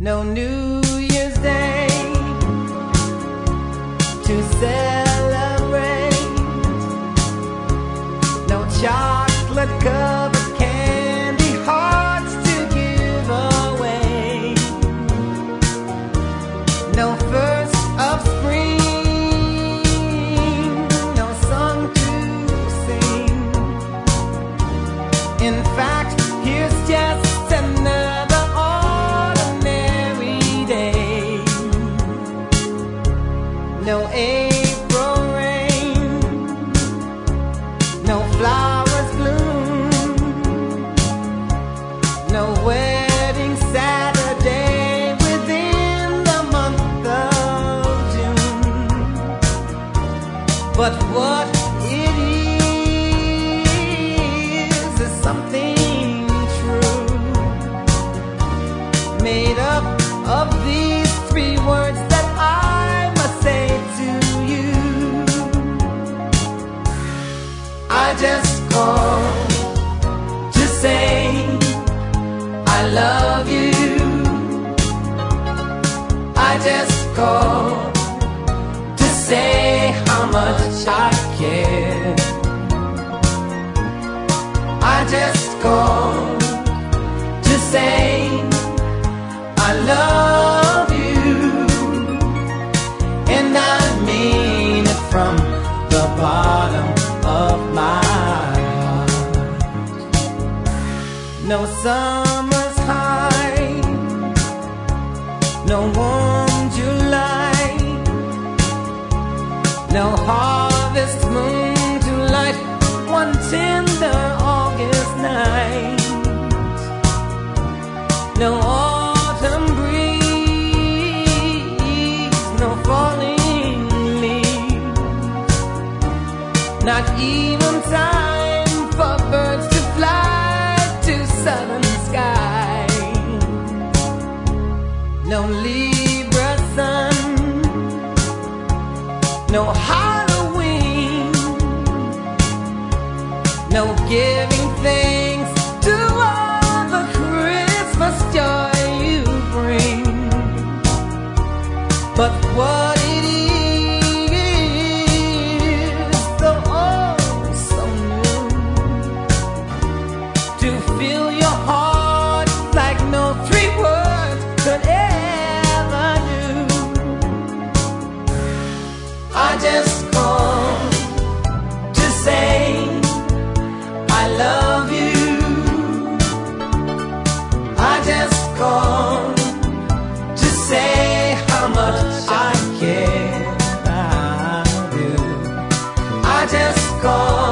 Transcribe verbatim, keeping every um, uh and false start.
no New Year's Day to celebrate, no chocolate covered candy hearts to give away, no first of spring, no song to sing. In fact, here's just another ordinary day. No April rain, no flowers bloom, no wedding Saturday within the month of June. But what it is is something true, made up of these three words that I must say to you. I just called to say I love you. I just called to say how much I care. I just called to say I love you, and I mean it from the bottom of my heart. No summer's high, no warm July, no harvest moon to light one tender August night, no autumn breeze, no falling leaves, not even time for birds to fly to southern skies, no Libra sun, no Halloween, no giving thanks to all the Christmas joy you bring. But what it is, so oh so new, to fill your heart like no three words could ever do. I just called to say I love you. I just called to say how much I care. I do. I just called